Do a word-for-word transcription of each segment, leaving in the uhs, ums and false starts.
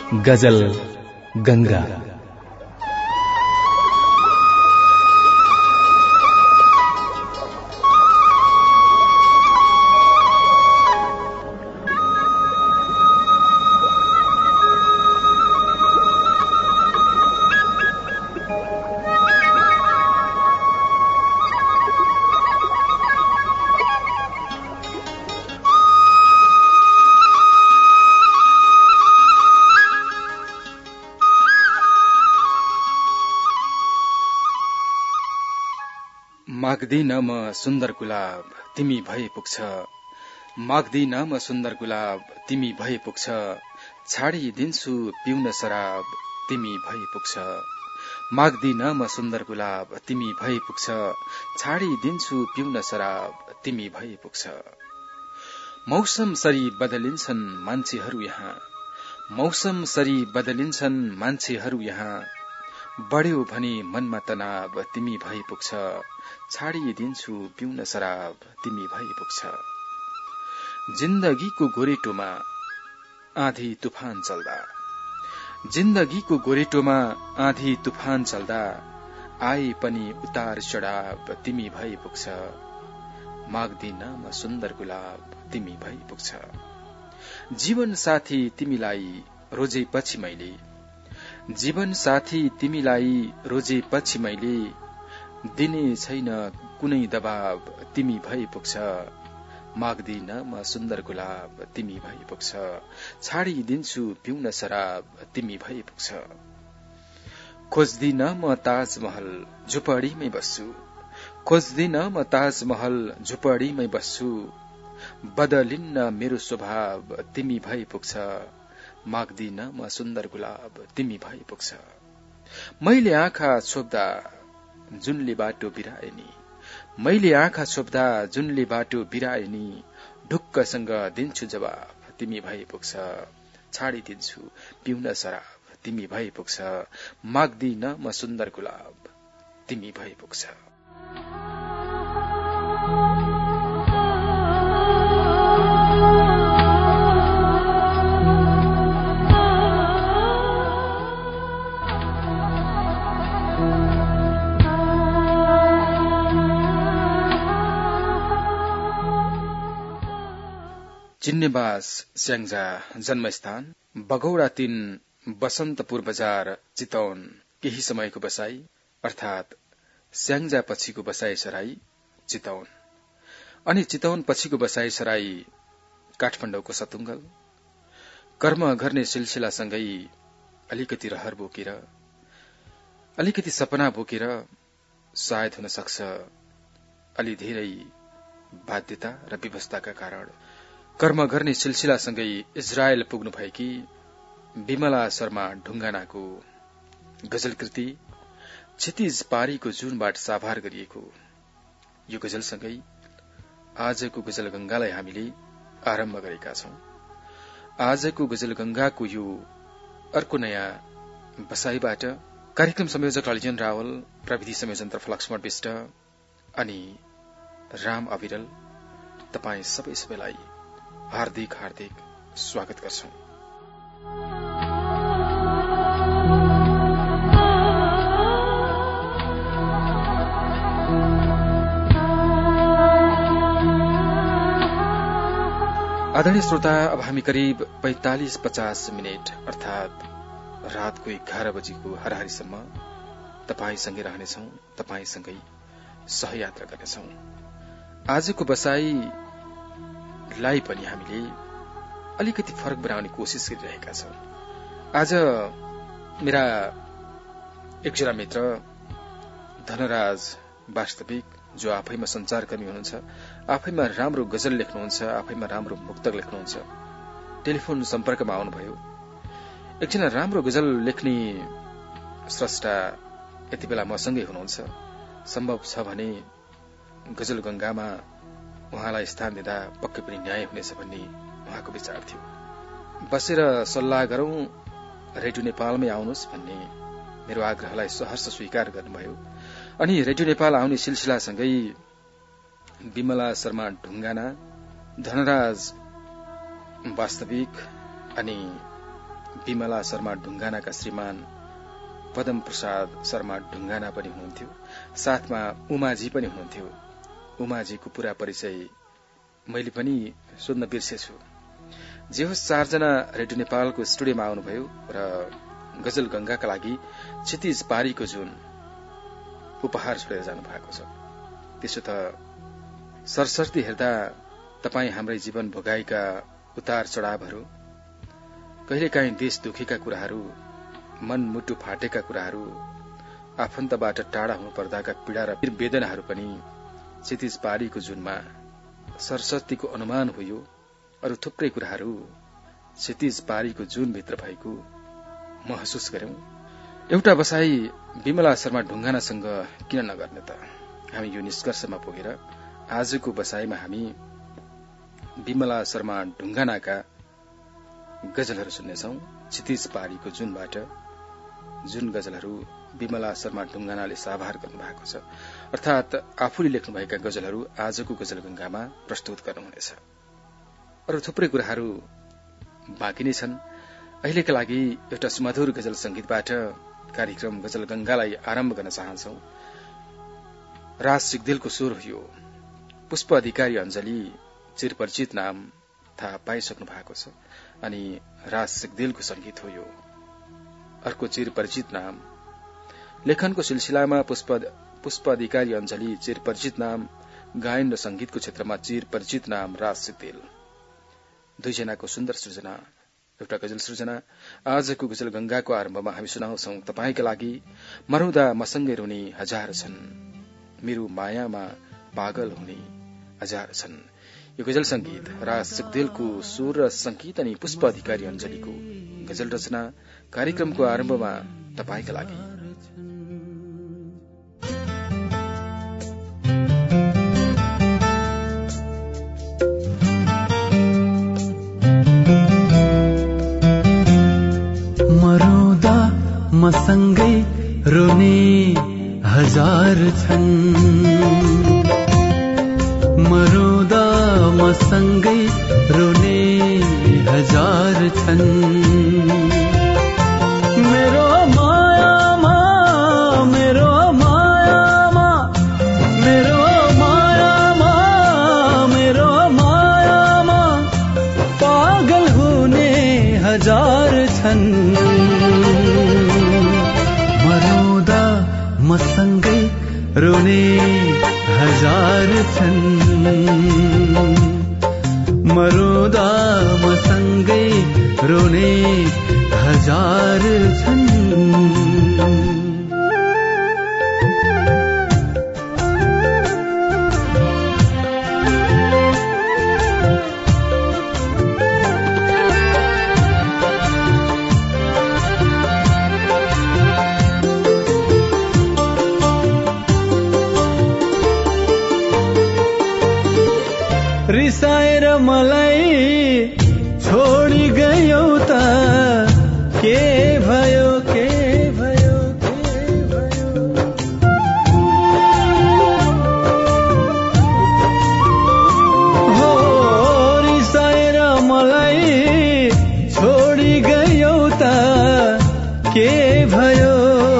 गजल गंगा। माग्दिन म सुन्दर गुलाब तिमी भए पुग्छ, माग्दिन म सुन्दर गुलाब तिमी भए पुग्छ, छाडिदिन्छु पिउन शराब तिमी भए पुग्छ। माग्दिन म सुन्दर गुलाब तिमी भए पुग्छ, छाडिदिन्छु पिउन शराब तिमी भए पुग्छ। मौसम सरी बदलिन्छन् मान्छेहरू यहाँ, मौसम सरी बदलिन्छन् मान्छेहरू यहाँ, बढ्यो भने मनमा तनाव तिमी भए पुग्छ, छाडिदिन्छु पिउन शराब तिमी भए पुग्छ। जिन्दगीको गोरेटोमा आँधी तुफान चल्दा, जिन्दगीको गोरेटोमा आँधी तुफान चल्दा, आए पनि उतार चढाव तिमी भए पुग्छ। माग्दिन म सुन्दर गुलाब तिमी भए पुग्छ। जीवन साथी तिमीलाई रोजेपछि मैले, जीवन साथी तिमीलाई रोजेपछि मैले, दिने छैन कुनै दबाब तिमी भए पुग्छ। माग्दिन म सुन्दर गुलाब तिमी भए पुग्छ, छाडिदिन्छु पिउन शराब तिमी भए पुग्छ। खोज्दिन म ताजमहल झुपडीमै बस्छु, खोज्दिन म ताजमहल झुपडीमै बस्छु, बदलिन्न मेरो स्वभाव तिमी भए पुग्छ। माग्दिन म सुन्दर गुलाब तिमी भए पुग्छ। मैले आँखा छोप्दा जुनले बाटो बिराए नि, मैले आँखा छोप्दा जुनले बाटो बिराए नि, ढुक्कसँग दिन्छु जवाफ तिमी भए पुग्छ। छाडिदिन्छु पिउन शराब तिमी भए पुग्छ। माग्दिन म सुन्दर गुलाब तिमी भए पुग्छ। चिन्नेबास स्याङ्जा जन्मस्थान बगौडा तीन बसन्तपुर बजार चितवन, केही समयको बसाई अर्थात स्याङ्जा पछिको बसाई सराई चितवन, अनि चितवन पछिको बसाई सराई काठमाडौँको सतुङ्गल। कर्म गर्ने सिलसिलासँगै अलिकति रहर बोकेर, अलिकति सपना बोकेर, सायद हुन सक्छ अलि धेरै बाध्यता र व्यवस्थाका कारण कर्म गर्ने सिलसिलासँगै इजरायल पुग्नु भएकी विमला शर्मा ढुङ्गानाको गजलकृति क्षितिज पारीको जुनबाट साभार गरिएको यो गजलसँगै आजको गजल गंगालाई हामीले आरम्भ गरेका छौं। आजको गजल गंगाको यो अर्को नयाँ बसाईबाट कार्यक्रम संयोजक ललिजन रावल, प्रविधि संयोजन लक्ष्मण विष्ट अनि राम अविरल तपाई सबै सबैलाई हार्दिक हार्दिक स्वागत गर्छौं। आदरणीय श्रोता, अब हामी करिब पैंतालीस पचास मिनट अर्थात रातको एघार बजीको हराहारीसम्म तपाईसँगै रहनेछौं, तपाईसँगै सहयात्रा गर्नेछौं। आजको बसाई लाई पनि हामीले अलिकति फरक बनाउने कोशिश गरिरहेका छौं। आज मेरा एकजना मित्र धनराज वास्तविक, जो आफैमा संचारकर्मी हुनुहुन्छ, आफैमा राम्रो गजल लेख्नुहुन्छ, आफैमा राम्रो मुक्तक लेख्नुहुन्छ, टेलिफोन सम्पर्कमा आउनुभयो। एकजना राम्रो गजल लेख्ने स्रष्टा यति बेला मसँगै हुनुहुन्छ। सम्भव छ भने गजल गंगामा उहाँलाई स्थान दिँदा पक्कै पनि न्याय हुनेछ भन्ने उहाँको विचार थियो। बसेर सल्लाह गरौं, रेडियो नेपालमै आउनुहोस् भन्ने मेरो आग्रहलाई सहर्ष स्वीकार गर्नुभयो। अनि रेडियो नेपाल आउने सिलसिलासँगै विमला शर्मा ढुङ्गाना, धनराज वास्तविक अनि विमला शर्मा ढुङ्गानाका श्रीमान पदम प्रसाद शर्मा ढुङ्गाना पनि हुनुहुन्थ्यो। साथमा उमाजी पनि हुनुहुन्थ्यो। उमाजीको पूरा परिचय मैले पनि सोध्न बिर्सेछु। जे होस्, चारजना रेडियो नेपालको स्टुडियोमा आउनुभयो र गजल गंगाका लागि क्षितिज पारीको जुन उपहार छोडेर जानु भएको छ। त्यसो त सरसर्ती हेर्दा तपाई हाम्रै जीवन भोगाएका उतार चढावहरू, कहिलेकाहीँ देश दुखेका कुराहरू, मन मुटु फाटेका कुराहरू, आफन्तबाट टाढा हुनु पर्दाका पीड़ा र वेदनाहरू पनि क्षितिज पारीको जुनमा सरस्वतीको अनुमान हो। यो अरू थुप्रै कुराहरू क्षितिज पारीको जुनभित्र भएको महसुस गर्यौं। एउटा बसाई विमला शर्मा ढुङ्गानासँग किन नगर्ने त? हामी यो निष्कर्षमा पुगेर आजको बसाईमा हामी विमला शर्मा ढुङ्गानाका गजलहरू सुन्नेछौं। क्षितिज पारीको जुनबाट जुन गजलहरू विमला शर्मा ढुङ्गानाले साभार गर्नु भएको छ, अर्थात आफूले लेख्नुभएका गजलहरू आजको गजल गंगामा प्रस्तुत गर्नुहुनेछ। अरू थुप्रै कुराहरू बाँकी नै छन्। अहिलेका लागि एउटा सुमधुर गजल संगीतबाट कार्यक्रम गजल गंगालाई आरम्भ गर्न चाहन्छौं। राज सिग्देलको स्वर हो यो। पुष्प अधिकारी अञ्जली चिरपरिचित नाम थाहा पाइसक्नु भएको छ, अनि राज सिग्देलको संगीत हो यो। अर्को चिरपरिचित नाम लेखनको सिलसिलामा पुष्प पुष्प अधिकारी अञ्जली चिरपरिचित नाम, गायन र संगीतको क्षेत्रमा चिरपरिचित नाम राज सिग्देल। दुईजनाको सुन्दर सृजना, एउटा गजल सृजना आजको गजल गंगाको आरम्भमा हामी सुनाउँछौं तपाईका लागि। मरौदा मसँगै रुने हजार छन्, मेरो मायामा पागल हुने हजार छन्। यो गजल संगीत राज सिग्देलको स्वर र संगीत अनि पुष्प अधिकारी अञ्जलीको गजल रचना कार्यक्रमको आरम्भमा तपाईका लागि। मरौदा मसँगै रोने हजार छन्, मरौदा मसँगै रोने हजार छन्। मेरो मायामा मेरो मायामा मेरो मायामा मेरो मायामा पागल हुने हजार छन्। मरौदा मसँगै रोने हजार छन्, मरौदा मसँगै रोने हजार छन्। रिसाएर मलाई छोडी गयौ त के भयो के भयो के भयो। हो रिसाएर मलाई छोडी गयौ त के भयो,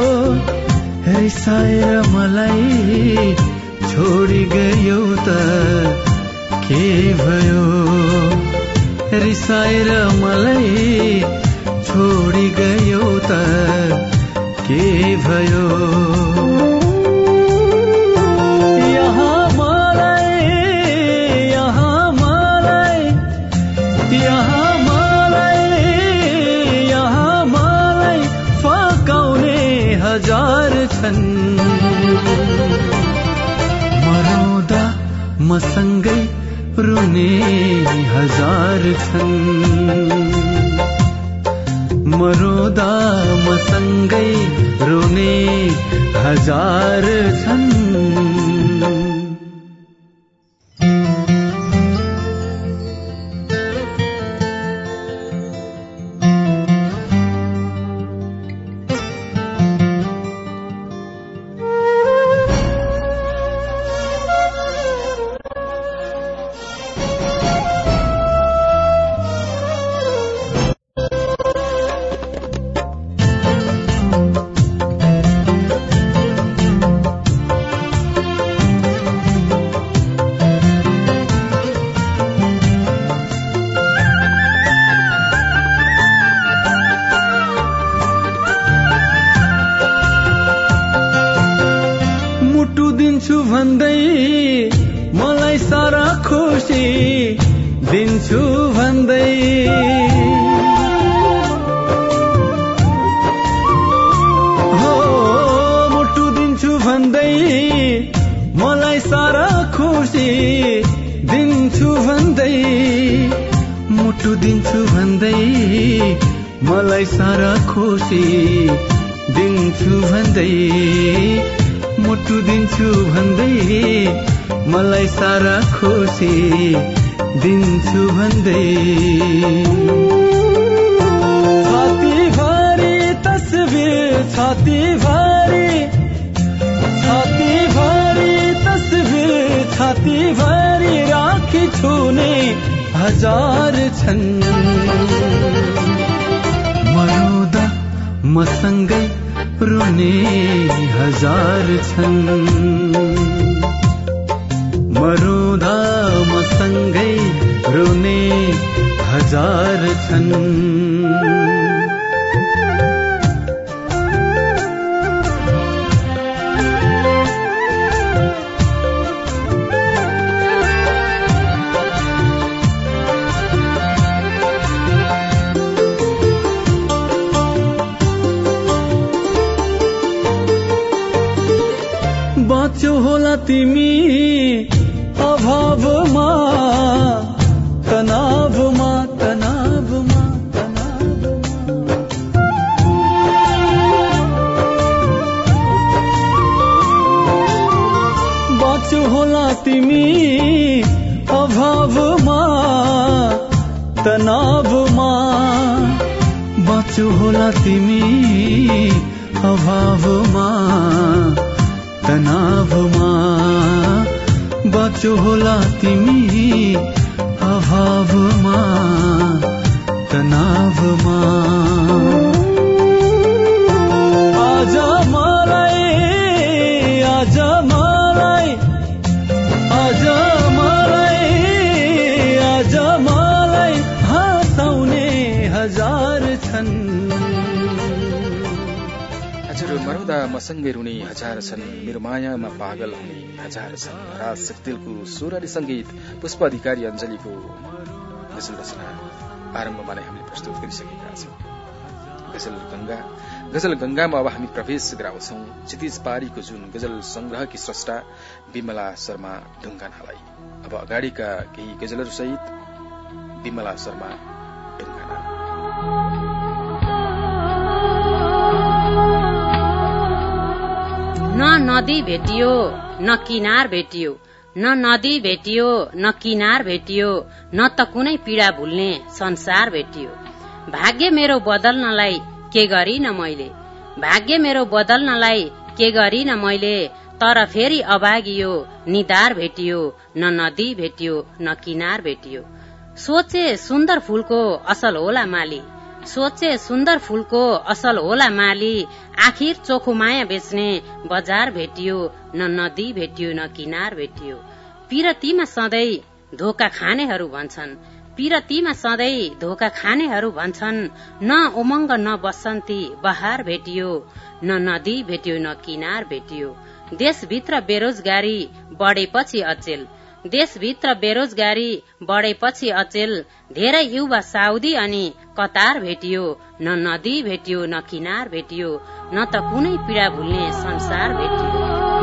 रिसाएर मलाई छोडी गयौ त के भयो, रिसाएर मलाई छोडी गयौ त के भयो। यहाँ मलाई यहाँ मलाई यहाँ मलाई यहाँ मलाई फकाउने हजार छन्। मरौदा मसँगै रुने हजार छन्, मरौदा मसँगै रुने हजार छन्। भन्दै मलाई सारा खुसी दिन्छु भन्दै हो मुटु दिन्छु भन्दै मलाई सारा खुसी दिन्छु भन्दै मुटु दिन्छु भन्दै मलाई सारा खुसी दिन्छु भन्दै मुटु दिन्छु भन्दै मलाई सारा खुसी दिन्छु भन्दै छाती भरी तस्बिर छाती भरी छाती भरी तस्बिर छाती भरी राखी छुने हजार छन् मरुदा मसँगै रुने हजार छन् मरुदा मसँगै रुने हजार छन् बाँच्यो होला तिमी अभावमा तनावमा तनावमा तनावमा बाँच्यो होला तिमी अभावमा तनावमा बाँच्यो होला तिमी अभावमा तनावमा बाँच्यो होला तिमी अभावमा तनावमा आज मलाई आज मलाई आज मलाई आज मलाई हँसाउने हजार छन् हजुर मरुदा मसँगै रुने हजार छन् मेरो मायामा पागल हुने हजार छन् राज शक्तिलको स्वर अनि संगीत पुष्प अधिकारी अञ्जलीको गजल रचना आरम्भमा नै हामीले प्रस्तुत गरिसकेका छौं गजल गंगा गजल गंगामा अब हामी प्रवेश गराउँछौं क्षितिज पारीको जुन गजल संग्रहकी स्रष्टा विमला शर्मा ढुङ्गानालाई अब अगाडिका केही गजलहरू सहित विमला शर्मा ढुङ्गाना न नदी भेटियो न किनार भेटियो न नदी भेटियो न किनार भेटियो न त कुनै पीडा भुल्ने संसार भेटियो भाग्य मेरो बदल्नलाई के गरिन मैले भाग्य मेरो बदल्नलाई के गरिन मैले तर फेरि अभागियो निधार भेटियो न नदी भेटियो न किनार भेटियो सोचे सुन्दर फूलको असल होला माली सोचे सुन्दर फूलको असल होला माली आखिर चोखो माया बेच्ने बजार भेटियो न नदी भेटियो न किनार भेटियो पिरतीमा सधैँ धोका खानेहरू भन्छन् पिरतीमा सधैँ धोका खानेहरू भन्छन् न उमङ्ग न बसन्ती बहार भेटियो न नदी भेटियो न किनार भेटियो देशभित्र बेरोजगारी बढेपछि अचेल देशभित्र बेरोजगारी बढेपछि अचेल धेरै युवा साउदी अनि कतार भेटियो न नदी भेटियो न किनार भेटियो न त कुनै पीडा भुल्ने संसार भेटियो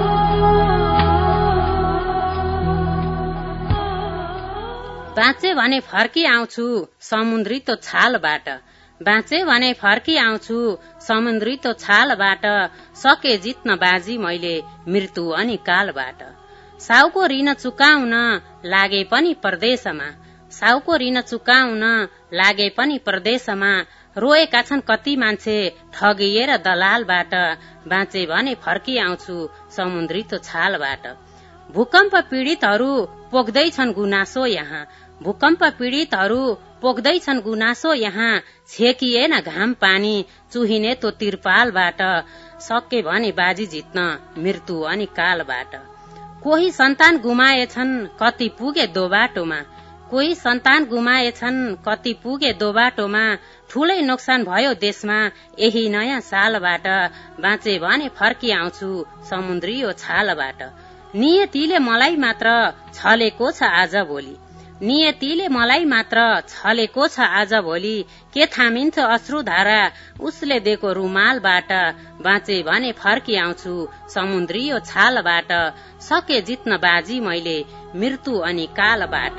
बाँचे भने फर्की आउँछु समुद्री तो छालबाट बाँचे भने फर्की आउँछु समुद्री तो छालबाट सके जित्न बाजी मैले मृत्यु अनि कालबाट साउको ऋण चुकाउन लागे पनि परदेशमा साउको ऋण चुकाउन लागे पनि परदेशमा रोएका छन् कति मान्छे ठगिएर दलालबाट बाँचे भने फर्की आउँछु समुद्री तो छालबाट भूकम्प पीड़ितहरू पोख्दैछन् गुनासो यहाँ भूकम्प पीड़ितहरू पोख्दैछन् गुनासो यहाँ छेकिएन घाम पानी चुहिने तो तिरपालबाट सके भने बाजी जित्न मृत्यु अनि कालबाट कोही सन्तान गुमाएछन् कति पुगे दो बाटोमा कोही सन्तान गुमाएछन् कति पुगे दो बाटोमा ठूलै नोक्सान भयो देशमा यही नयाँ सालबाट बाँचे भने फर्की आउँछु समुद्री छालबाट नियतिले मलाई मात्र छलेको छ आज भोलि, नियतिले मलाई मात्र छलेको छ आज भोलि, के थामिन्थ्यो अश्रुधारा उसले दिएको रुमालबाट, बाँचे भने फर्की आउँछु समुद्रियो छालबाट, सके जित्न बाजी मैले मृत्यु अनि कालबाट।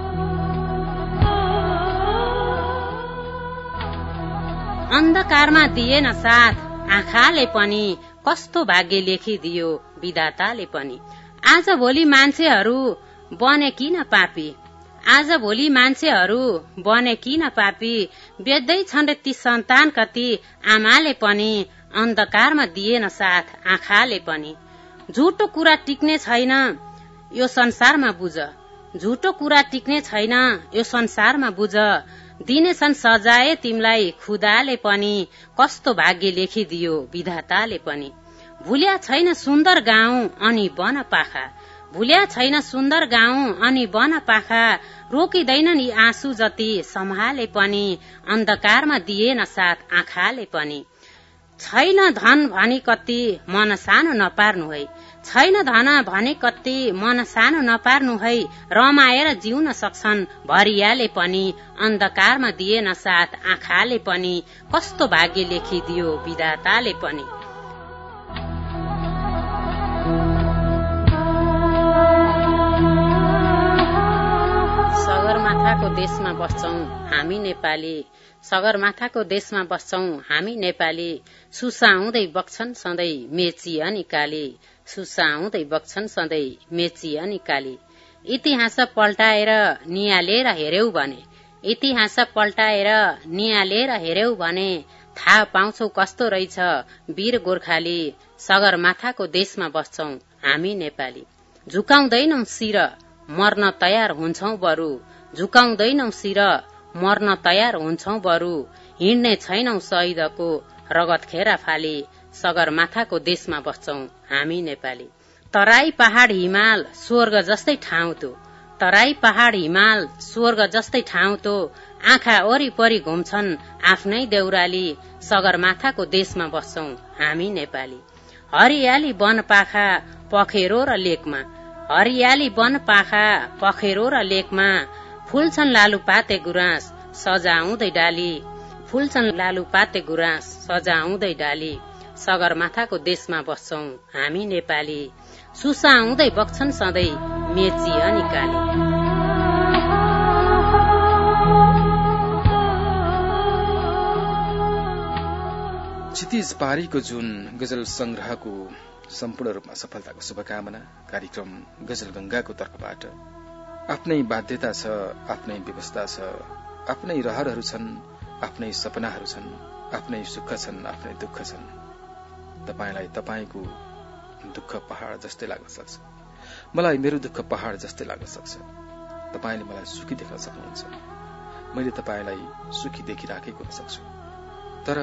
अन्धकारमा दिएन साथ आँखाले पनि, कस्तो भाग्य लेखिदियो विधाताले पनि। आज भोलि मान्छेहरू बने किन पापी, आज भोलि मान्छेहरू बने किन पापी, बेच्दैछन् रे ती सन्तान कति आमाले पनि, अन्धकारमा दिएन साथ आँखाले पनि। झुटो कुरा टिक्ने छैन यो संसारमा बुझ, झुटो कुरा टिक्ने छैन यो संसारमा बुझ, दिनेछन् सजाय तिमलाई खुदाले पनि, कस्तो भाग्य लेखिदियो विधाताले पनि। भुल्या छैन सुन्दर गाउँ अनि वन पाखा, भुल्या छैन सुन्दर गाउँ अनि वन पाखा, रोकिँदैनन् यी आँसु जति सम्हाले पनि, अन्धकारमा दिएन साथ आँखाले पनि। छैन धन भनी कति मन सानो नपार्नु है, छैन धन भने कति मन सानो नपार्नु है, रमाएर जिउन सक्छन् भरियाले पनि, अन्धकारमा दिएन साथ आँखाले पनि, कस्तो भाग्य लेखिदियो विधाताले पनि। सगरमाथाको देशमा बस्छौं हामी नेपाली, सगरमाथाको देशमा बस्छौं हामी नेपाली, सुसाउँदै बग्छन् सधैँ मेची अनि काली, सुसाउँदै बग्छन् सधैँ मेची अनि काली। इतिहास पल्टाएर नियालेर हेर्यौ भने, इतिहास पल्टाएर नियालेर हेर्यौ भने, थाहा पाउँछौ कस्तो रहेछ वीर गोर्खाली, सगरमाथाको देशमा बस्छौं हामी नेपाली। झुकाउँदैनौ शिर मर्न तयार हुन्छौ बरु, झुकाउँदैनौ शिर मर्न तयार हुन्छौ बरु, हिँड्ने छैनौ शहीदको रगत खेरा फाली, सगरमाथाको देशमा बस्छौं हामी नेपाली। तराई पहाड़ हिमाल स्वर्ग जस्तै ठाउँ त्यो, तराई पहाड़ हिमाल स्वर्ग जस्तै ठाउँ त्यो, आँखा वरिपरि घुम्छन् आफ्नै देउराली, सगरमाथाको देशमा बस्छौं हामी नेपाली। हरियाली वन पाखा पखेरो र लेकमा, हरियाली वन पाखा पखेरो र लेकमा, फुल्छन् लालुपाते गुराँस सजाउँदै डाली, फुल्छन् लालुपाते गुराँस सजाउँदै डाली, सगरमाथाको देशमा बस्छौं हामी नेपाली, सुसाउँदै बग्छन् सधैँ मेची अनि काली। क्षितिज पारीको जुन गजल संग्रहको सम्पूर्ण रूपमा सफलताको शुभकामना कार्यक्रम गजल गंगाको तर्फबाट। आफ्नै बाध्यता छ, आफ्नै व्यवस्था छ, आफ्नै रहरहरू छन्, आफ्नै सपनाहरू छन्, आफ्नै सुख छन्, आफ्नै दुःख छन्। तपाईलाई तपाईको दुःख पहाड़ जस्तै लाग्न सक्छ, मलाई मेरो दुःख पहाड़ जस्तै लाग्न सक्छ। तपाईले मलाई सुखी देख्न सक्नुहुन्छ, मैले तपाईलाई सुखी देखिराखेको हुन सक्छु, तर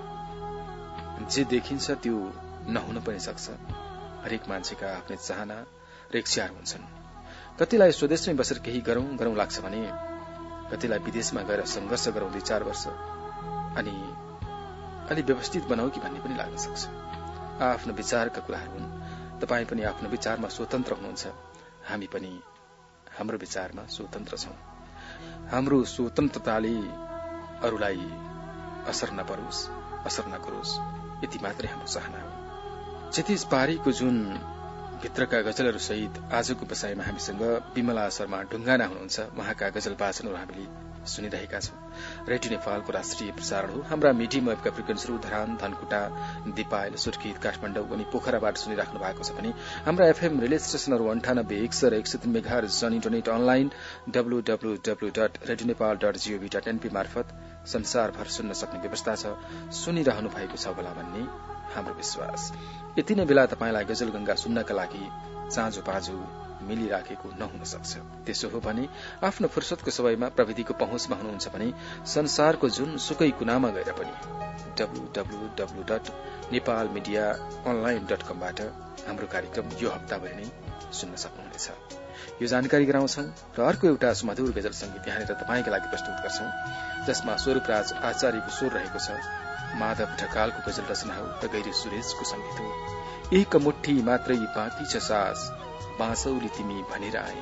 जे देखिन्छ त्यो नहुन पनि सक्छ। हरेक मान्छेका आफ्नै चाहना र इच्छाहरू हुन्छन्। कतिलाई स्वदेशमै बसेर केही गरौं गरौं लाग्छ भने, कतिलाई विदेशमा गएर संघर्ष गरौं दुई चार वर्ष अनि अलि व्यवस्थित बनाऊ कि भन्ने पनि लाग्न सक्छ। आफ्नो विचारका कुराहरू हुन्। तपाई पनि आफ्नो विचारमा स्वतन्त्र हुनुहुन्छ, हामी पनि हाम्रो विचारमा स्वतन्त्र छौं। हाम्रो स्वतन्त्रताले अरूलाई असर नपरोस्, असर नगरोस्, यति मात्रै हाम्रो चाहना हो। क्षितिज पारीको जुन भित्रका गजलहरू सहित आजको बसाइमा हामीसँग विमला शर्मा ढुङ्गाना हुनुहुन्छ। उहाँका गजल वाचनहरू हामीले सुनिरहेका छौं। रेडियो नेपालको राष्ट्रिय प्रसारण हो। हाम्रा मिडियम वेभका फ्रिक्वेन्सीहरू धरान, धनकुटा, दिपायल, सुर्खेत, काठमाडौँ अनि पोखराबाट सुनिराख्नु भएको छ भने हाम्रा एफएम रिले स्टेशनहरू अन्ठानब्बे एक सय एक सय तीन मेगाहर्ज, जन internet online W W W dot radio Nepal dot G O V dot N P मार्फत संसारभर सुन्न सक्ने व्यवस्था छ। सुनिरहनु भएको छ होला भन्ने हाम्रो विश्वास। यति नै बेला तपाईलाई गजल गंगा सुन्नका लागि चाँजो पाँजो मिलिराखेको नहुन सक्छ। त्यसो हो भने आफ्नो फुर्सदको समयमा प्रविधिको पहुँचमा हुनुहुन्छ भने संसारको जुन सुकै कुनामा गएर पनि W W W dot Nepal media online dot कमबाट हाम्रो कार्यक्रम यो हप्ताभरि नै सुन्न सक्नुहुनेछ। यो जानकारी गराउँछौं र अर्को एउटा सुमधुर गजल संगीत यहाँनिर तपाईका लागि प्रस्तुत गर्छौं, जसमा स्वरूपराज आचार्यको स्वर रहेको छ। माधव ढकालको गजल रचना हो र गैरी सुरेशको संगीत हो। एक मुट्ठी मात्रै बाँकी छ सास, बाँसौली तिमी भनेर आए।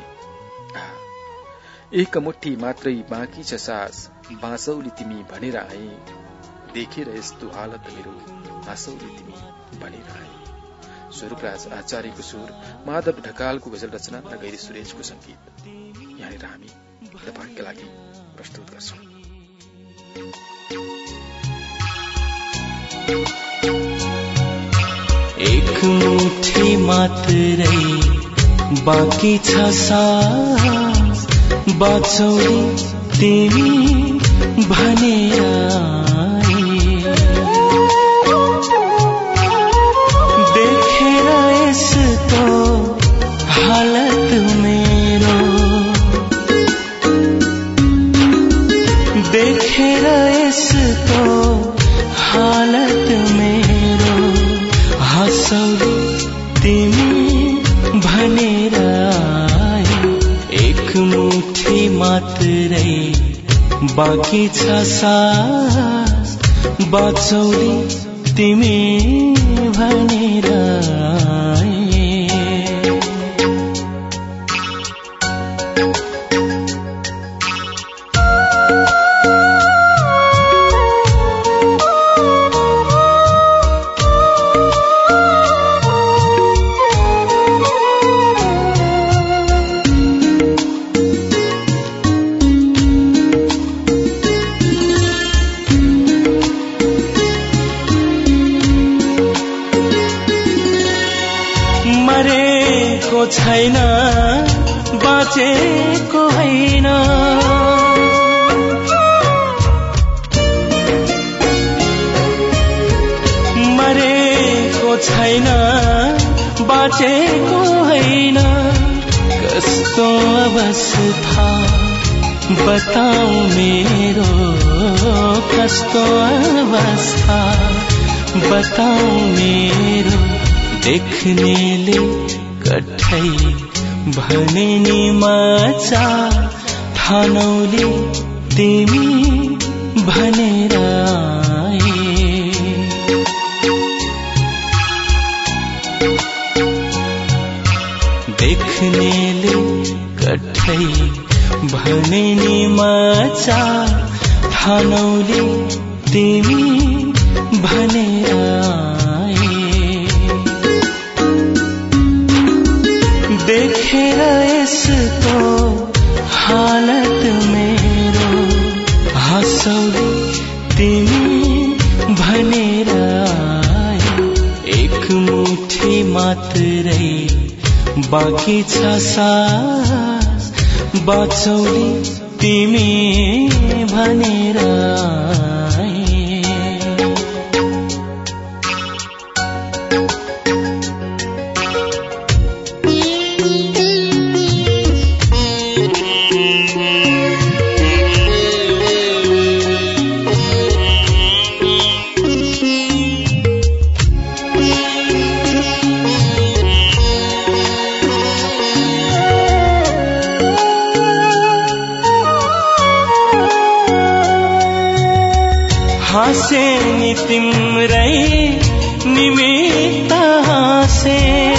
एक मुट्ठी मात्रै बाँकी छ सास बाँसौली तिमी भनेर आए। देखेर यस्तो हालत मेरो हाँसौली तिमी भनेर आए। स्वरूपराज आचार्यको सुर, माधव ढकालको गजल रचना र गैरी सुरेशको संगीत यहाँनिर हामी तपाईका लागि प्रस्तुत गर्छौं। एक मुठी मात्रै बाँकी छ सास बाँचौली तिमी भनेर आए। देखेर यस्तो हालत मेरो, देखेर यस्तो हालत मेरो हाँसौली तिमी भनेर आए। एक मुठी मात्रै बाँकी छ सास बाँचौली तिमी भनेर आए। छैन बाँचेको होइन, मरेको छैन बाँचेको होइन। कस्तो अवस्था बताऊ मेरो, कस्तो अवस्था बताऊ मेरो। देख्नेले कठै भने नि मचा ठानौली तिमी भनेर आए। देख्नेले कठै भने नि मचा ठानौली तिमी भनेर आए। देखेर यस्तो हालत मेरो हाँसौली तिमी भनेर आए। एक मुठी मात्रै बाँकी छ सास बाँचौली तिमी भनेर आए। हाँसे नि तिम्रै निमित्त हाँसे,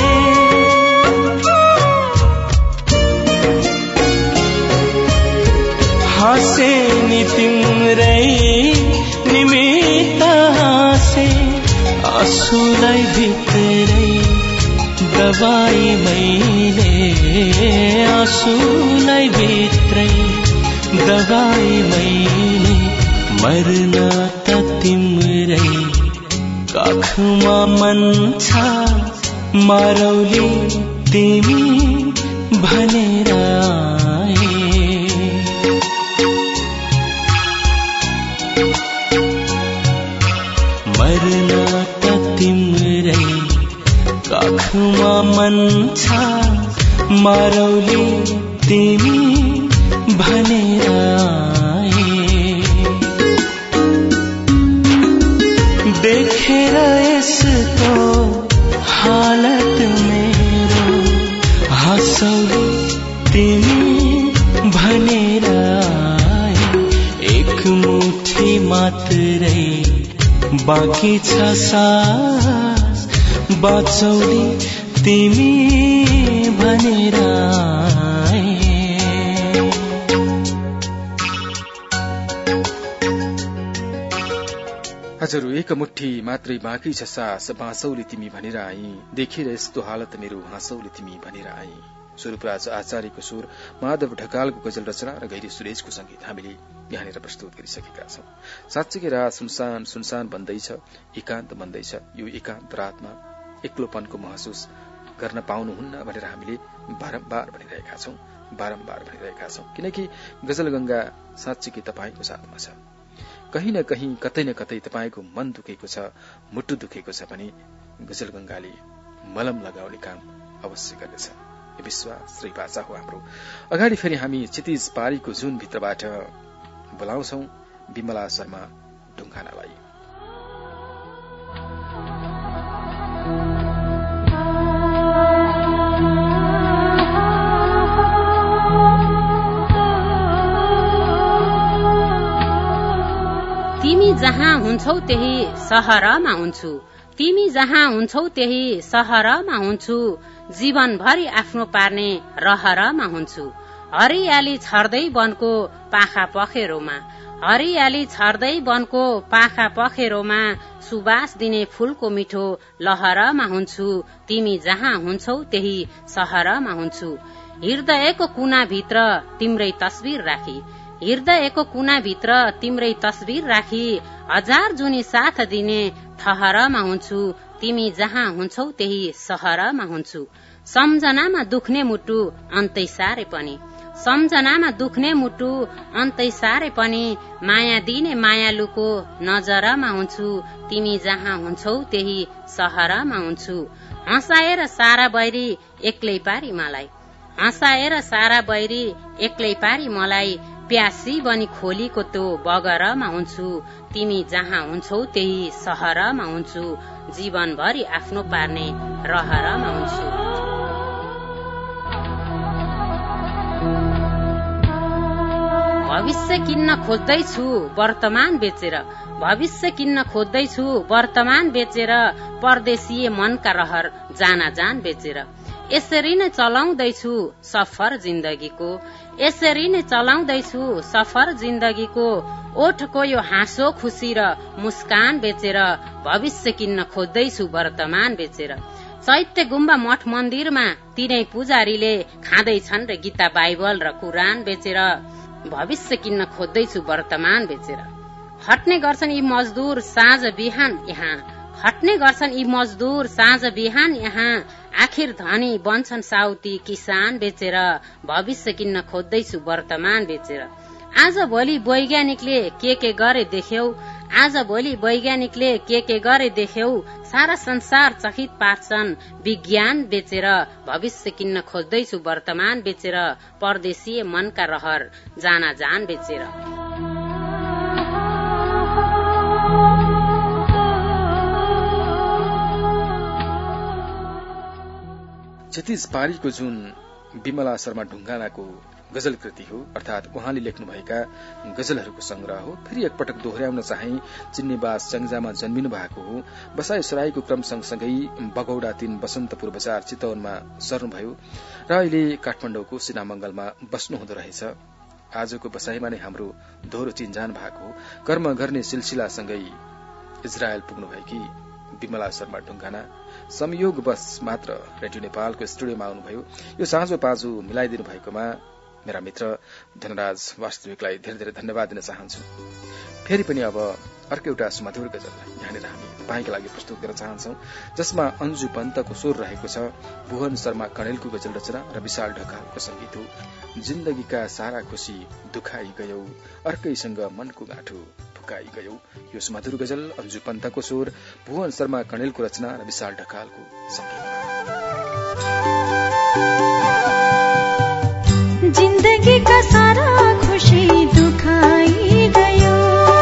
हाँसे नि तिम्रै निमित्त हाँसे। आँसुलाई भित्रै दबाई मैले, आँसुलाई भित्रै दबाई मैले। मर्न त तिम्रै काखमा मन छ मारौली तिमी भनेर आए। मर्न त तिम्रै काखमा मन छ मारौली तिमी भनेर आए। देखेर यस्तो हालत मेरो हाँसौली तिमी भनेर आए। एक मुठी मात्रै बाँकी छ सास बाँचौली तिमी भनेर हजुर एक मुट्ठी मात्रै बाँकी छ सास बाँसौले तिमी भनेर आई देखेर यस्तो हालत मेरो हाँसौले तिमी भनेर आई स्वरूपराज आचार्यको स्वर माधव ढकालको गजल रचना र गैरी सुरेशको संगीत हामीले यहाँनिर प्रस्तुत गरिसकेका छौं। साँच्चीकै रात सुनसान सुनसान बन्दैछ, एकान्त बन्दैछ। यो एकान्त रातमा एक्लोपनको महसुस गर्न पाउनुहुन्न भनेर हामीले बारम्बार भनिरहेका छौं बारम्बार भनिरहेका छौं किनकि गजल गंगा साँच्चीकै तपाईको साथमा छ। कहीं न कहीं कतै न कतै तपाईको मन दुखेको छ, मुटु दुखेको छ भने गजल गंगाले मलम लगाउने काम अवश्य गर्नेछ। यो विश्वास र बाचा हो हाम्रो। अगाडि फेरि हामी क्षितिज पारीको जुन भित्रबाट बोलाउँछौ विमला शर्मा ढुङ्गानालाई। तिमी जहाँ हुन्छौ त्यही सहरमा हुन्छु, तिमी जहाँ हुन्छौ त्यही सहरमा हुन्छु, जीवनभरि आफ्नो पार्ने रहरमा हुन्छु। हरियाली छर्दै वनको पाखा पखेरोमा, हरियाली छर्दै वनको पाखा पखेरोमा, सुबास दिने फूलको मिठो लहरमा हुन्छु, तिमी जहाँ हुन्छौ त्यही सहरमा हुन्छु। हृदयको कुनाभित्र तिम्रै तस्बिर राखी, हृदयको कुनाभित्र तिम्रै तस्बिर राखी, हजार जुनी साथ दिने ठहरमा हुन्छु, तिमी जहाँ हुन्छौ त्यही सहरमा हुन्छु। सम्झनामा दुख्ने मुटु अन्तै सारे पनि, सम्झनामा दुख्ने मुटु अन्तै सारे पनि, माया दिने मायालुको नजरमा हुन्छु, तिमी जहाँ हुन्छौ त्यही सहरमा हुन्छु। हँसाएर सारा बैरी एक्लै पारी मलाई, हँसाएर सारा बैरी एक्लै पारी मलाई, प्यासी बनी खोलीको त्यो बगरमा हुन्छु, तिमी जहाँ हुन्छौ त्यही सहरमा हुन्छु, जीवनभरि आफ्नो पार्ने रहरमा हुन्छु। भविष्य किन्न खोज्दैछु वर्तमान बेचेर, भविष्य किन्न खोज्दैछु वर्तमान बेचेर, परदेशीय मनका रहर जाना जान बेचेर, यसरी नै चलाउँदैछु सफर जिन्दगीको, यसरी नै चलाउँदैछु सफर जिन्दगीको, ओठको यो हाँसो खुसी र मुस्कान बेचेर, भविष्य किन्न खोज्दैछु वर्तमान बेचेर। चैत्य गुम्बा मठ मन्दिरमा तिनै पुजारीले खाँदैछन् र गीता बाइबल र कुरान बेचेर, भविष्य किन्न खोज्दैछु वर्तमान बेचेर। हट्ने गर्छन् यी मजदूर साँझ बिहान यहाँ, हट्ने गर्छन् यी मजदूर साँझ बिहान यहाँ, आखिर धनी बन्छन् साउती किसान बेचेर, भविष्य किन्न खोज्दैछु वर्तमान बेचेर। आज भोलि वैज्ञानिकले के के गरे देख्यौ, आज भोलि वैज्ञानिकले के के गरे देख्यौ, सारा संसार चकित पार्छन् विज्ञान बेचेर, भविष्य किन्न खोज्दैछु वर्तमान बेचेर, परदेशीय मनका रहर जाना जान बेचेर। क्षितिज पारीको जुन विमला शर्मा ढुङ्गानाको गजल कृति हो, अर्थात उहाँले लेख्नुभएका गजलहरूको संग्रह हो। फेरि एकपटक दोहोर्याउन चाहे चिन्नेबास चङ्जामा जन्मिनु भएको हो। बसाई सराईको क्रम सँगसँगै बगौडा तीन बसन्तपुर बजार चितवनमा सर्नुभयो र अहिले काठमाडौँको सिनामंगलमा बस्नु हुँदो रहेछ। आजको बसाईमा नै हाम्रो दोहोरो चिन्जान भएको कर्म गर्ने सिलसिलासँगै इजरायल पुग्नुभएकी विमला शर्मा ढुङ्गाना संयोगवश मात्र रेडियो नेपालको स्टुडियोमा आउनुभयो। यो साँझो पाँचो मिलाइदिनु भएकोमा मेरा मित्र धनराज वास्तविकलाई धेरै धेरै धन्यवाद दिन चाहन्छु। फेरि पनि अब अर्को एउटा सुमधुर गजल यहाँनिर हामी तपाईँका लागि प्रस्तुत गर्न चाहन्छौ, जसमा अन्जु पन्तको स्वर रहेको छ, भुवन शर्मा कणेलको गजल रचना र विशाल ढकालको संगीत हो। जिन्दगीका सारा खुशी दुखाई गयौ, अर्कैसँग मनको गाँठो फुकाई गयौ। यो सुमधुर गजल अन्जु पन्तको स्वर, भुवन शर्मा कणेलको रचना र विशाल ढकालको संगीत। जिंदगी का सारा खुशी दुखाई गयो,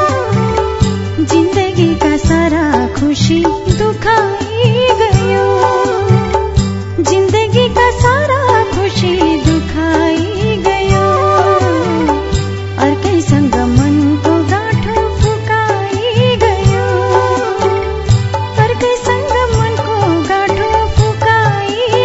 जिंदगी का सारा खुशी दुखाई गयो, जिंदगी का सारा खुशी दुखाई गयो, अर्कैसँग मनको गाँठो फुकाई गयो, अर्कैसँग मनको गाँठो फुकाई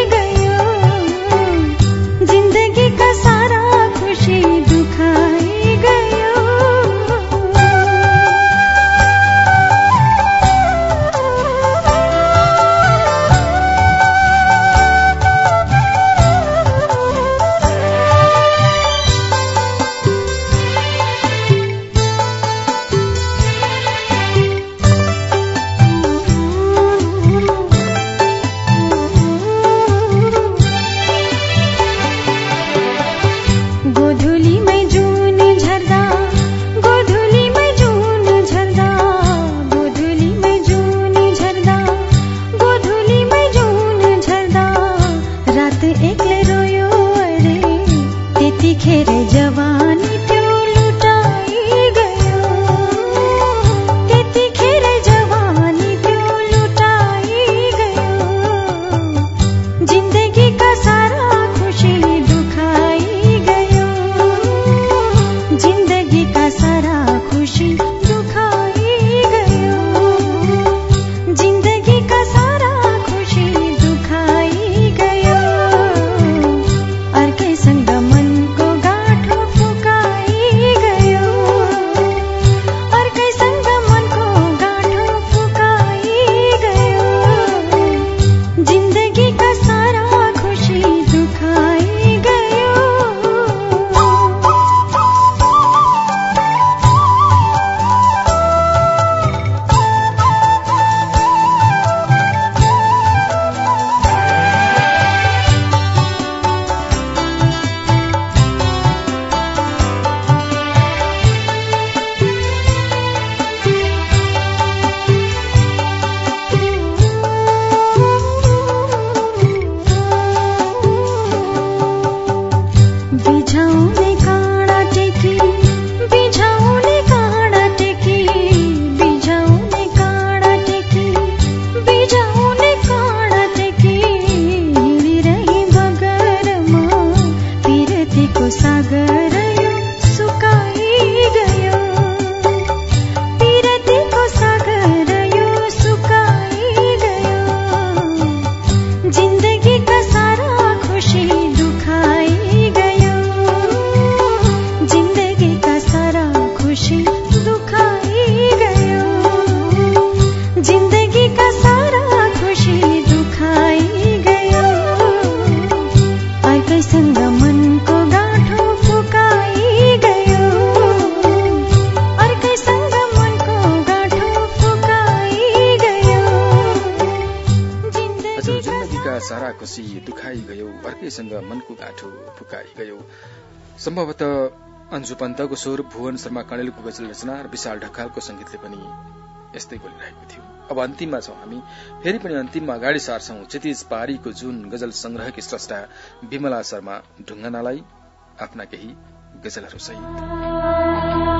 सारा खुशी दुखाई गयो, अर्कैसँग मनको गाँठो फुकाई गयो। सम्भवतः अन्जु पन्तको स्वर, भुवन शर्मा कणेलको गजल रचना र विशाल ढकालको संगीतले पनि यस्तै बोलिरहेको थियो। अब अन्तिममा छौं हामी, फेरि पनि अन्तिममा अगाडि सार्छौं क्षितिज पारीको जुन गजल संग्रहकी स्रष्टा विमला शर्मा ढुङ्गानालाई आफ्ना केही गजलहरू सहित।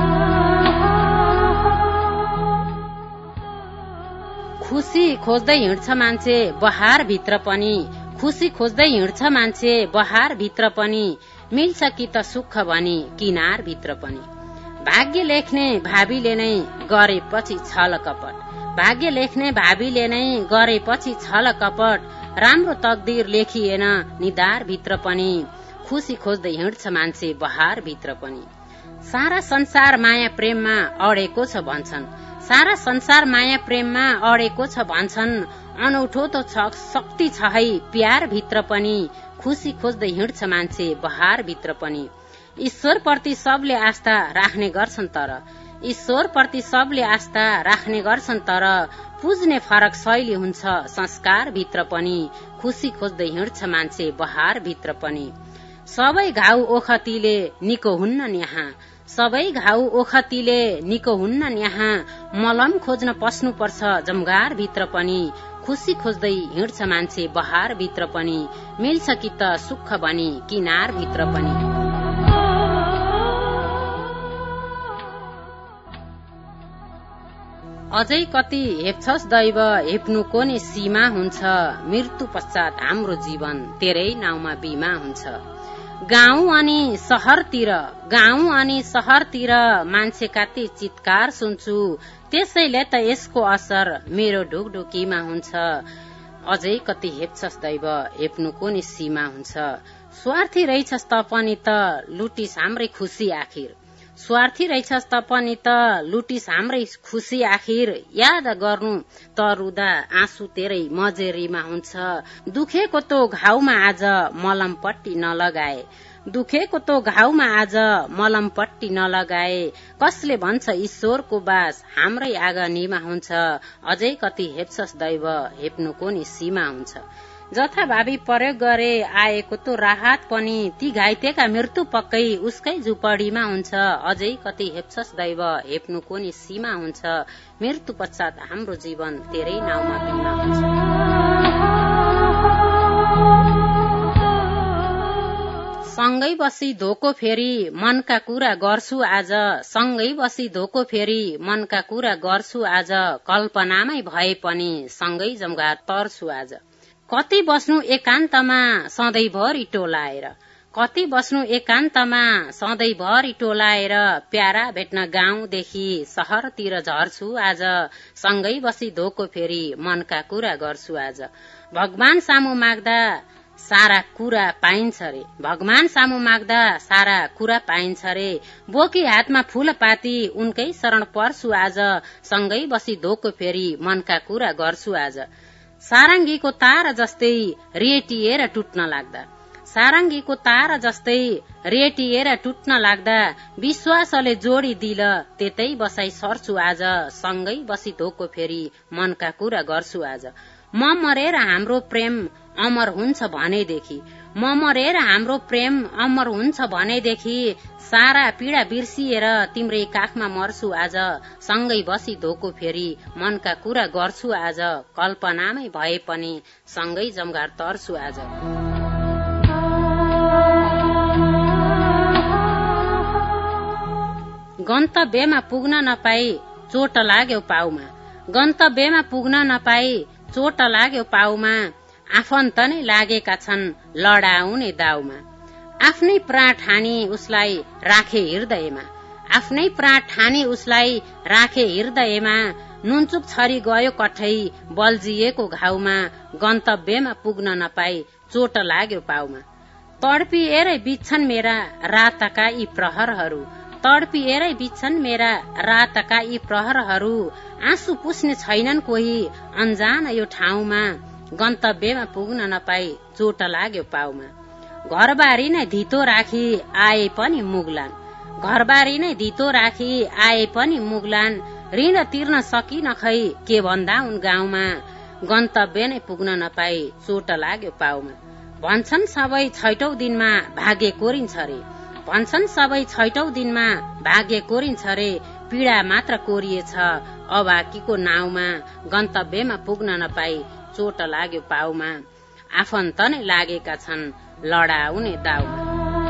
खुसी खोज्दै हिँड्छ मान्छे बहार भित्र पनि, खुसी खोज्दै हिँड्छ मान्छे बहार भित्र पनि, मिल्छ कि त सुख भनी किनार भित्र पनि। भाग्य लेख्ने भावीले नै गरेपछि छल कपट, भाग्य लेख्ने भावीले नै गरेपछि छल कपट, राम्रो तकदीर लेखिएन निधार भित्र पनि, खुसी खोज्दै हिँड्छ मान्छे बहार भित्र पनि। सारा संसार माया प्रेममा अडेको छ भन्छन्, सारा संसार माया प्रेममा अडेको छ भन्छन्, अनौठो त शक्ति छ है प्यार भित्र पनि, खुसी खोज्दै हिँड्छ मान्छे बहार भित्र पनि। ईश्वर प्रति सबले आस्था राख्ने गर्छन् तर, ईश्वर प्रति सबले आस्था राख्ने गर्छन् तर, पुज्ने फरक शैली हुन्छ संस्कार भित्र पनि, खुसी खोज्दै हिँड्छ मान्छे बहार भित्र पनि। सबै घाउ ओखतीले निको हुन्नन् यहाँ, सबै घाउ ओखतीले निको हुन्नन् यहाँ, मलम खोज्न पस्नु पर्छ जमगार भित्र पनि, खुसी खोज्दै हिँड्छ मान्छे बहार भित्र पनि, मिल्छ कि त सुख भनी किनार भित्र पनि। अझै कति हेप्छस् दैव हेप्नुको नि सीमा हुन्छ, मृत्यु पश्चात हाम्रो जीवन तेरै नाउँमा बिमा हुन्छ। गाउँ अनि शहरतिर, गाउँ अनि शहरतिर मान्छेका ती चितकार सुन्छु, त्यसैले त यसको असर मेरो ढुकढुकीमा हुन्छ। अझै कति हेप्छस् दैव हेप्नुको नि सीमा हुन्छ, स्वार्थी रहेछस् त पनि त लुटिस हाम्रै खुसी आखिर, स्वार्थी रहेछस् त पनि त लुटिस हाम्रै खुसी आखिर, याद गर्नु त रुदा आँसु तेरै मजेरीमा हुन्छ। दुखेको तो घाउमा आज मलम पट्टी नलगाए, दुखेको तो घाउमा आज मलम पट्टी नलगाए, कसले भन्छ ईश्वरको बास हाम्रै आँगनीमा हुन्छ। अझै कति हेप्छस् दैव हेप्नुको नि सीमा हुन्छ, जथाभावी प्रयोग गरे आएको तो राहत पनि, ती घाइतेका मृत्यु पक्कै उसकै झुपडीमा हुन्छ। अझै कति हेप्छस् दैव हेप्नुको नि सीमा हुन्छ, मृत्यु पश्चात हाम्रो जीवन तेरै नाउँमा बिमा हुन्छ। सँगै बसी धोको फेरि मनका कुरा गर्छु आज, सँगै बसी धोको फेरि मनका कुरा गर्छु आज, कल्पनामै भए पनि सँगै जमघार तर्छु आज। कति बस्नु एकान्तमा सधैँभरि टोलाएर, कति बस्नु एकान्तमा सधैँभरि टोलाएर, प्यारा भेट्न गाउँदेखि शहरतिर झर्छु आज, सँगै बसी धोको फेरि मनका कुरा गर्छु आज। भगवान सामु माग्दा सारा कुरा पाइन्छ रे, भगवान सामु माग्दा सारा कुरा पाइन्छ रे, बोकी हातमा फूलपाती उनकै शरण पर्छु आज, सँगै बसी धोको फेरि मनका कुरा गर्छु आज। सारङ्गीको तार जस्तै रेटिएर टुट्न लाग्दा, सारङ्गीको तार जस्तै रेटिएर टुट्न लाग्दा, विश्वासले जोडी दिल त्यतै बसाई सर्छु आज, सँगै बसी धोको फेरि मनका कुरा गर्छु आज। म मरेर हाम्रो प्रेम अमर हुन्छ भनेदेखि, म मरेर हाम्रो प्रेम अमर हुन्छ भनेदेखि, सारा पीडा बिर्सिएर तिम्रै काखमा मर्छु आज, सँगै बसी धोको फेरि मनका कुरा गर्छु आज, कल्पनामै भए पनि सँगै जमघार तर्छु आज। गन्तव्यमा पुग्न नपाई चोट लाग्यो पाउमा, गन्तव्यमा पुग्न नपाई चोट लाग्यो पाउमा, आफन्त नै लागेका छन् लडाउने दाउमा। आफ्नै प्राण ठानी उसलाई राखे हृदयमा, आफ्नै प्राण ठानी उसलाई राखे हृदयमा, नुनचुक छरी गयो कठै बल्झिएको घाउमा, गन्तव्यमा पुग्न नपाई चोट लाग्यो पाउमा। तडपिएरै बिच्छन् मेरा रातका यी प्रहरहरू, तडपिएरै बिच्छन् मेरा रातका यी प्रहरहरू, आँसु पुस्ने छैनन् कोही अन्जान यो ठाउँमा, गन्तव्यमा पुग्न नपाई चोट लाग्यो पाउमा। घरबारी नै धितो राखी आए पनि मुगलान, घरबारी नै धितो राखी आए पनि मुगलान, ऋण तिर्न सकिन खै के भन्दा उन गाउँमा, गन्तव्य नै पुग्न नपाई चोट लाग्यो पाउमा। भन्छन् सबै छैटौं दिनमा भाग्य कोरिन्छ रे, भन्छन् सबै छैटौं दिनमा भाग्य कोरिन्छ रे, पीडा मात्र कोरिएछ अभाकीको नाउँमा, गन्तव्यमा पुग्न नपाई चोट लाग्यो पाउमा, आफन्त नै लागेका छन् लडाउने दाउमा।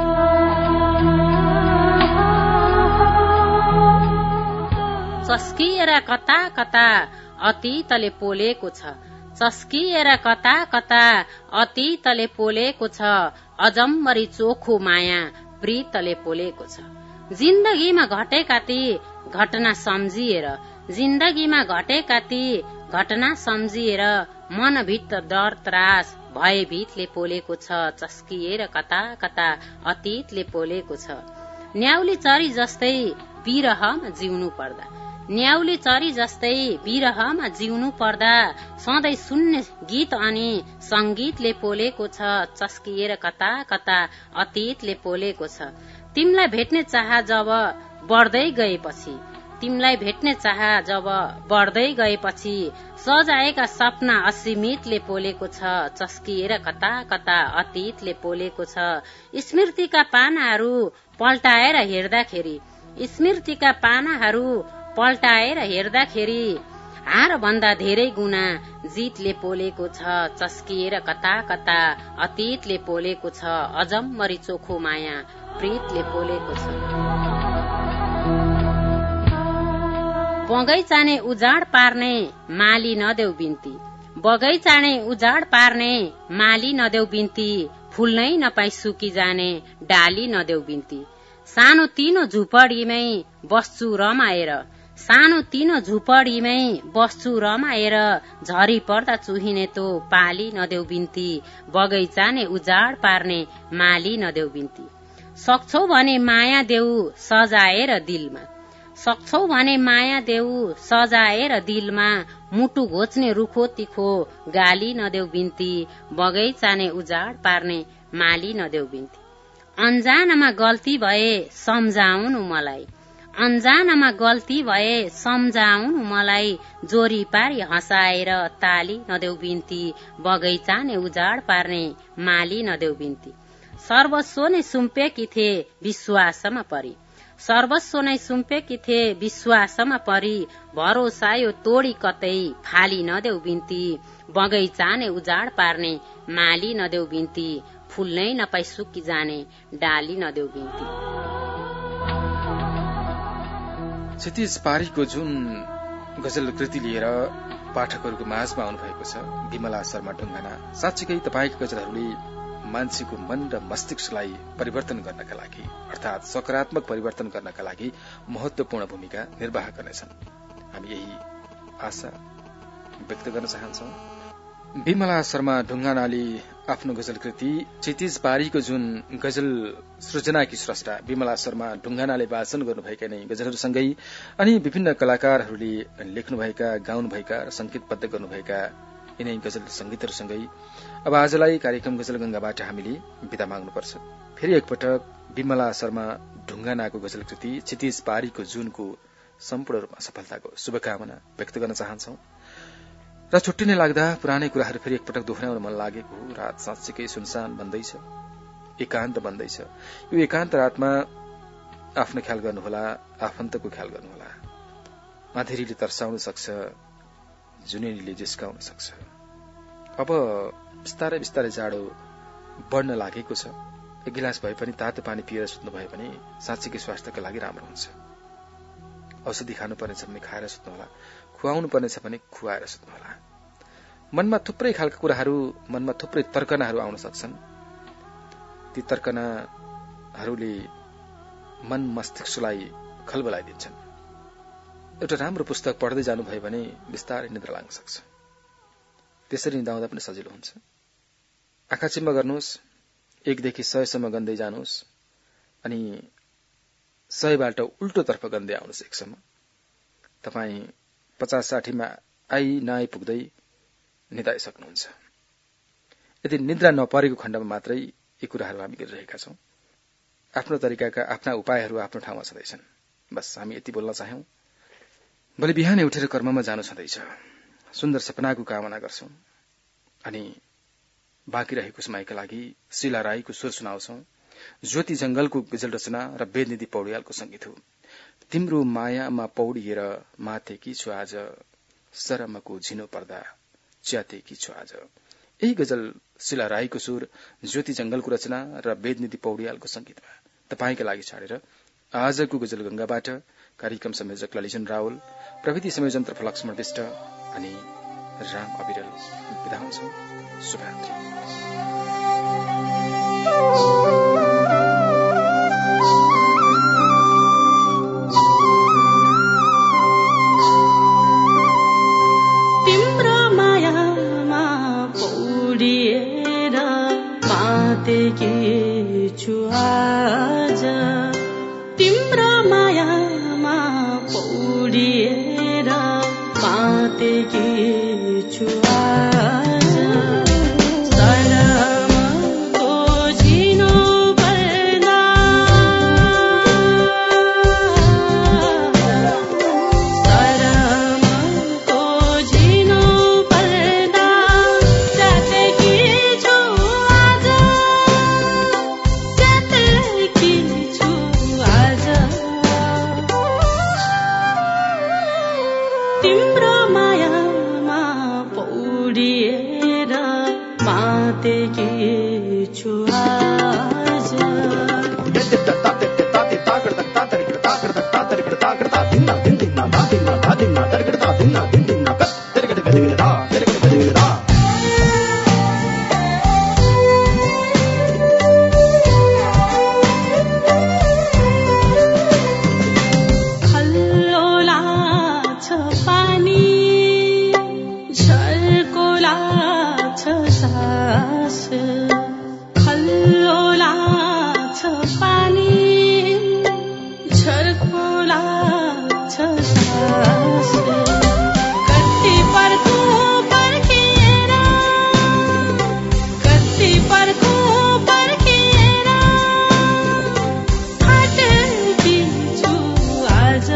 चस्किएर कता कता अतीतले पोलेको छ, चस्किएर कता कता अतीतले पोलेको छ, अजम्मरी चोखो माया प्रीतले पोलेको छ। जिन्दगीमा घटेका ती घटना सम्झिएर, जिन्दगीमा घटेका ती घटना सम्झिएर, मनभित्र डर त्रास भयभीतले पोलेको छ, चस्किएर कता कता अतीतले पोलेको छ। न्याउली चरी जस्तै विरहमा जिउनु पर्दा, न्याउली चरी जस्तै विरहमा जिउनु पर्दा, सधैँ सुन्ने गीत अनि संगीतले पोलेको छ, चस्किएर कता कता अतीतले पोलेको छ। तिमीलाई भेट्ने चाह जब बढ्दै गएपछि, तिमीलाई भेट्ने चाह जब बढ्दै गएपछि, सजाएका सपना असीमितले पोलेको छ, चस्किएर कता कता अतीतले पोलेको छ। स्मृतिका पानाहरू पल्टाएर हेर्दाखेरि, स्मृतिका पानाहरू पल्टाएर हेर्दाखेरि, हार भन्दा धेरै गुना जीतले पोलेको छ, चस्किएर कता कता अतीतले पोलेको छ, अजम्मरी चोखो माया प्रीतले पोलेको छ। बगैँचाने उजाड पार्ने माली नदेऊ बिन्ती, बगैँचाने उजाड पार्ने माली नदेऊ बिन्ती, फुल्नै नपाई सुकी जाने डाली नदेऊ बिन्ती। सानो तिनो झुपडीमै बस्छु रमाएर, सानो तिनो झुपडीमै बस्छु रमाएर, झरी पर्दा चुहिने तो पाली नदेऊ बिन्ती, बगैँचाने उजाड पार्ने माली नदेऊ बिन्ती। सक्छौ भने माया देऊ सजाएर दिलमा, सक्छौ भने माया देऊ सजाएर दिलमा, मुटु घोच्ने रुखो तिखो गाली नदेऊ बिन्ती, बगैँचाने उजाड पार्ने माली नदेऊ बिन्ती। अन्जानमा गल्ती भए सम्झाउनु मलाई, अन्जानमा गल्ती भए सम्झाउनु मलाई, जोरी पारी हँसाएर ताली नदेऊ बिन्ती, बगैँचाने उजाड पार्ने माली नदेऊ बिन्ती। सर्वस्व नै सुम्पेकी थिए विश्वासमा परी, सर्वस्व नै सुम्पेकी थिए विश्वासमा परी, भरोसा यो तोडी कतै फाली नदेऊ बिन्ती, बगैँचाने उजाड पार्ने माली नदेऊ बिन्ती, फुल्नै नपाई सुक्की जाने डाली नदेऊ बिन्ती। क्षितिज पारीको जुन गजल कृति लिएर पाठकहरूको माझमा आउनु भएको छ विमला शर्मा ढुङ्गाना, साँच्चीकै तपाईँका गजलहरूले मान्छेको मन र मस्तिष्कलाई परिवर्तन गर्नका लागि अर्थात सकारात्मक परिवर्तन गर्नका लागि महत्वपूर्ण भूमिका निर्वाह गर्नेछन्। हामी यही आशा व्यक्त गर्न चाहन्छौं। विमला शर्मा ढुङ्गानाले आफ्नो गजल कृति क्षितिज पारीको जुन गजल सृजनाकी स्रष्टा विमला शर्मा ढुङ्गानाले वाचन गर्नुभएका नै गजलहरूसँगै अनि विभिन्न कलाकारहरूले लेख्नुभएका गाउनुभएका र संगीतबद्ध गर्नुभएका यिनै गजल संगीतहरूसँगै अब आजलाई कार्यक्रम गजल गंगाबाट हामीले विदा माग्नुपर्छ। फेरि एकपटक विमला शर्मा ढुङ्गानाको गजल कृति क्षितिज पारीको जुनको सम्पूर्ण रूपमा सफलताको शुभकामना व्यक्त गर्न चाहन्छौ र छुट्टिने लाग्दा पुरानै कुराहरू फेरि एकपटक दोहोर्याउन मन लागेको हो। रात साँच्चीकै सुनसान बन्दैछ, एकान्त बन्दैछ। यो एकान्त रातमा आफ्नो ख्याल गर्नुहोला, आफन्तको ख्याल गर्नुहोला। माधेरीले तर्साउन सक्छ, जुनेलीले जिस्काउन सक्छ। अब बिस्तारै बिस्तारै जाडो बढ्न लागेको छ। एक गिलास भए पनि तातो पानी पिएर सुत्नु भए पनि साँच्चीकै स्वास्थ्यका लागि राम्रो हुन्छ। औषधि खानु पर्नेछ भने खाएर सुत्नुहोला, खुवाउनु पर्नेछ भने खुवाएर सुत्नुहोला। मनमा थुप्रै खालका कुराहरू, मनमा थुप्रै तर्कनाहरू आउन सक्छन्। ती तर्कनाहरूले मन मस्तिष्कलाई खलबलाइदिन्छन्। एउटा राम्रो पुस्तक पढ्दै जानुभयो भने बिस्तारै निद्रा लाग्न सक्छ। त्यसरी निदाउँदा पनि सजिलो हुन्छ। आँखा चिम्म गर्नुहोस्, एकदेखि सयसम्म गन्दै जानुहोस् अनि सयबाट उल्टोतर्फ गन्दै आउनुहोस् एकसम्म। तपाईँ पचास साठीमा आई नआइपुग्दै निदाइसक्नुहुन्छ। यदि निद्रा नपरेको खण्डमा मात्रै यी कुराहरू हामी गरिरहेका छौं। आफ्नो तरिकाका आफ्ना उपायहरू आफ्नो ठाउँमा छँदैछन्। बस हामी यति बोल्न चाह्यौं। भोलि बिहानै उठेर कर्ममा जानु छँदैछ। सुन्दर सपनाको कामना गर्छौं अनि बाँकी रहेको समयका लागि शीला राईको स्वर सुनाउँछौं। ज्योति जंगलको गजल रचना र वेदनिधि पौड्यालको संगीत हो। तिम्रो मायामा पौडिएर माथेकी छु आज, शरमको झिनो पर्दा च्यातेकी छु आज। यही गजल शीला राईको सुर, ज्योति जंगलको रचना र वेदनिधि पौड्यालको संगीतमा तपाईका लागि छाडेर आजको गजल गंगाबाट कार्यक्रम संयोजक ललिजन रावल, प्रविधि संयोजन तर्फ लक्ष्मण विष्ट अनि राम अविरल विदा हुन्छौं। शुभरात्रि। तिम्रो मायामा पौडिएर मातेकी छु आज, तिम्रो मायामा पौडिएर मातेकी छु आज। शरमको झिनो पर्दा शरमको झिनो पर्दा च्यातेकी छु आज, च्यातेकी छु आज। तिम्रो मायामा पौडिएर मातेकी छु आज। खल्लो लाग्छ पानी, झर्को लाग्छ सास। खल्लो लाग्छ पानी, झर्को लाग्छ सास। कति पर्खु पर्खेर, कति पर्खु पर्खेर आँटेकी छु आज।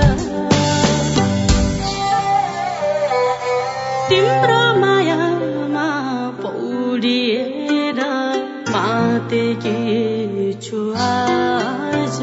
तिम्रो मायामा पौडिएर मातेकी छु आज।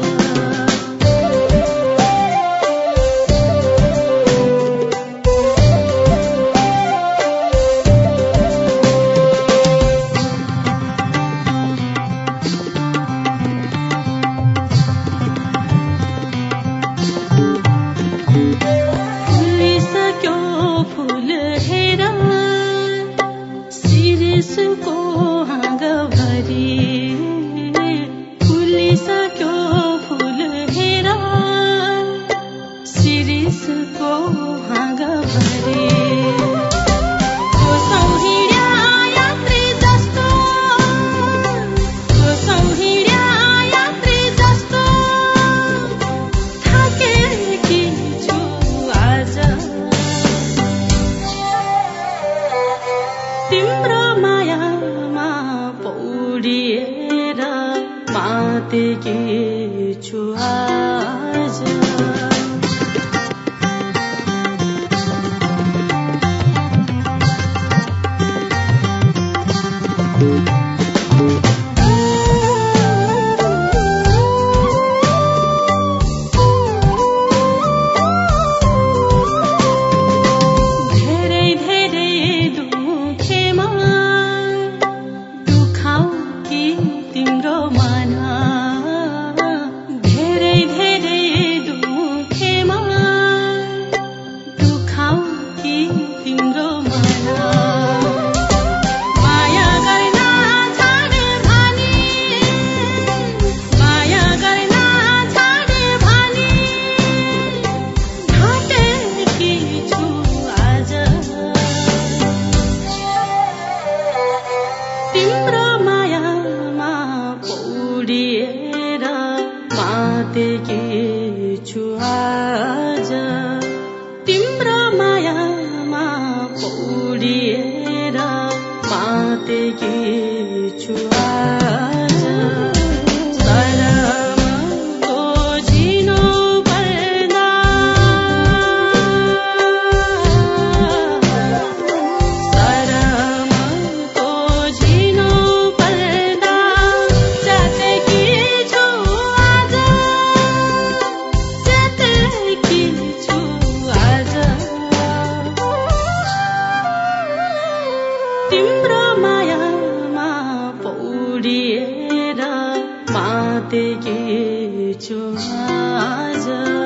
मातेकी छु आज मातेकी छु आज